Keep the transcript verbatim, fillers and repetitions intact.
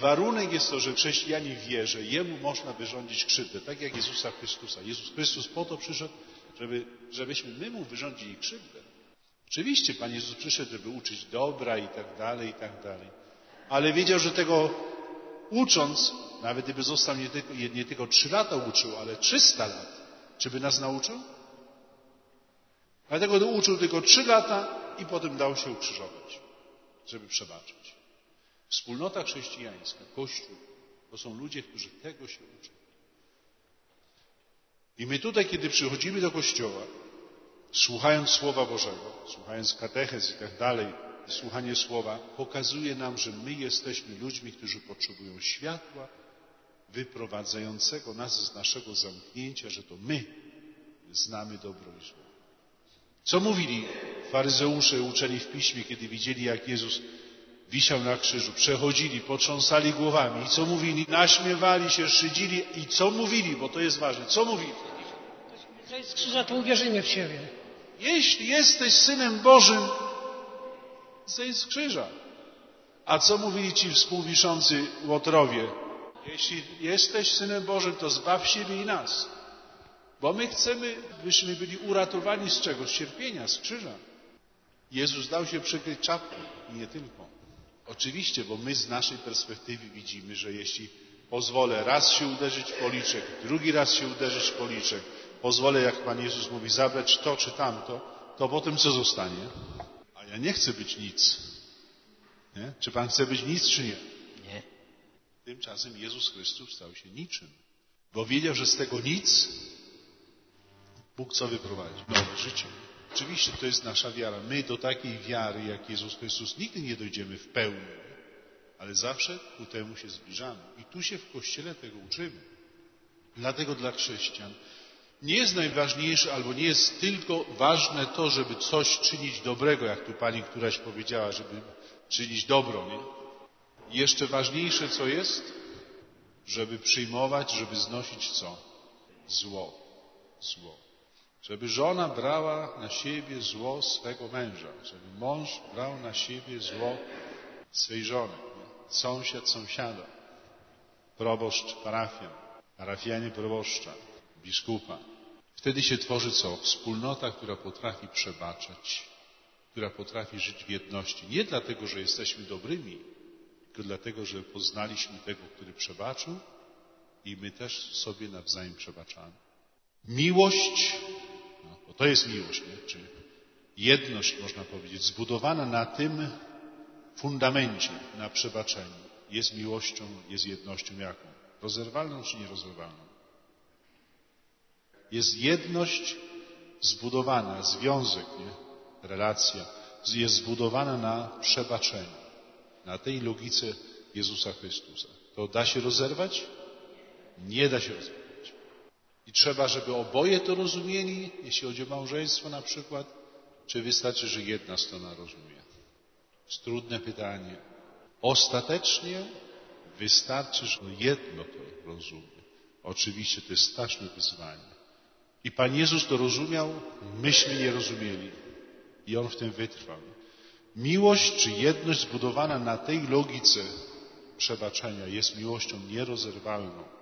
warunek jest to, że chrześcijanin wie, że Jemu można wyrządzić krzywdę, tak jak Jezusa Chrystusa. Jezus Chrystus po to przyszedł, żeby, żebyśmy my Mu wyrządzili krzywdę. Oczywiście Pan Jezus przyszedł, żeby uczyć dobra i tak dalej, i tak dalej. Ale wiedział, że tego ucząc, nawet gdyby został nie tylko, nie tylko trzy lata uczył, ale trzysta lat, czy by nas nauczył? Dlatego uczył tylko trzy lata i potem dał się ukrzyżować, żeby przebaczyć. Wspólnota chrześcijańska, Kościół, to są ludzie, którzy tego się uczą. I my tutaj, kiedy przychodzimy do Kościoła, słuchając Słowa Bożego, słuchając katechez i tak dalej, słuchanie Słowa pokazuje nam, że my jesteśmy ludźmi, którzy potrzebują światła wyprowadzającego nas z naszego zamknięcia, że to my znamy dobro i zło. Co mówili faryzeusze uczeni w Piśmie, kiedy widzieli, jak Jezus wisiał na krzyżu? Przechodzili, potrząsali głowami. I co mówili? Naśmiewali się, szydzili. I co mówili? Bo to jest ważne. Co mówili? Zejdź z krzyża, to uwierzymy w Ciebie. Jeśli jesteś Synem Bożym, zejdź z krzyża. A co mówili ci współwiszący łotrowie? Jeśli jesteś Synem Bożym, to zbaw siebie i nas. Bo my chcemy, byśmy byli uratowani z czegoś? Z cierpienia, z krzyża. Jezus dał się przykryć czapką i nie tylko. Oczywiście, bo my z naszej perspektywy widzimy, że jeśli pozwolę raz się uderzyć w policzek, drugi raz się uderzyć w policzek, pozwolę, jak Pan Jezus mówi, zabrać to czy tamto, to potem co zostanie? A ja nie chcę być nic. Nie? Czy Pan chce być nic, czy nie? Nie. Tymczasem Jezus Chrystus stał się niczym, bo wiedział, że z tego nic Bóg co wyprowadzi? Nowe życie. Oczywiście to jest nasza wiara. My do takiej wiary, jak Jezus Chrystus, nigdy nie dojdziemy w pełni, ale zawsze ku temu się zbliżamy. I tu się w Kościele tego uczymy. Dlatego dla chrześcijan nie jest najważniejsze, albo nie jest tylko ważne to, żeby coś czynić dobrego, jak tu pani któraś powiedziała, żeby czynić dobro, nie? Jeszcze ważniejsze co jest? Żeby przyjmować, żeby znosić co? Zło. Zło. Żeby żona brała na siebie zło swego męża, żeby mąż brał na siebie zło swej żony, nie? Sąsiad sąsiada, proboszcz parafian, parafianie proboszcza, biskupa. Wtedy się tworzy co? Wspólnota, która potrafi przebaczać, która potrafi żyć w jedności. Nie dlatego, że jesteśmy dobrymi, tylko dlatego, że poznaliśmy tego, który przebaczył i my też sobie nawzajem przebaczamy. Miłość, no, bo to jest miłość, nie? Czy jedność, można powiedzieć, zbudowana na tym fundamencie, na przebaczeniu. Jest miłością, jest jednością jaką? Rozerwalną czy nierozerwalną? Jest jedność zbudowana, związek, nie? Relacja jest zbudowana na przebaczeniu, na tej logice Jezusa Chrystusa. To da się rozerwać? Nie da się rozerwać. I trzeba, żeby oboje to rozumieli, jeśli chodzi o małżeństwo na przykład, czy wystarczy, że jedna strona rozumie? To jest trudne pytanie. Ostatecznie wystarczy, że jedno to rozumie. Oczywiście to jest straszne wyzwanie. I Pan Jezus to rozumiał, myśmy nie rozumieli. I On w tym wytrwał. Miłość czy jedność zbudowana na tej logice przebaczenia jest miłością nierozerwalną.